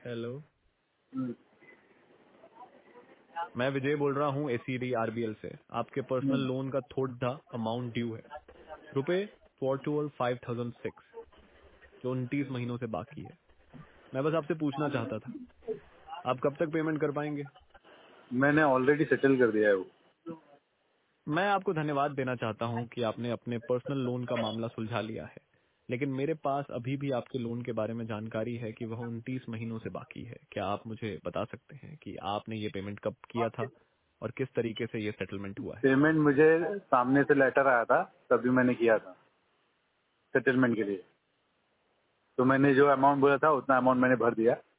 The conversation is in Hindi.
हेलो, हम्म, मैं विजय बोल रहा हूँ एसीडी आरबीएल से। आपके पर्सनल हम्म। लोन का थोड़ा अमाउंट ड्यू है, रुपए 4,506, जो 29 महीनों से बाकी है। मैं बस आपसे पूछना चाहता था, आप कब तक पेमेंट कर पाएंगे? मैंने ऑलरेडी सेटल कर दिया है वो। मैं आपको धन्यवाद देना चाहता हूं कि आपने अपने पर्सनल लोन का मामला सुलझा लिया है, लेकिन मेरे पास अभी भी आपके लोन के बारे में जानकारी है कि वह 29 महीनों से बाकी है। क्या आप मुझे बता सकते हैं कि आपने ये पेमेंट कब किया था और किस तरीके से ये सेटलमेंट हुआ है? पेमेंट मुझे सामने से लेटर आया था, तभी मैंने किया था सेटलमेंट के लिए। तो मैंने जो अमाउंट बोला था उतना अमाउंट मैंने भर दिया।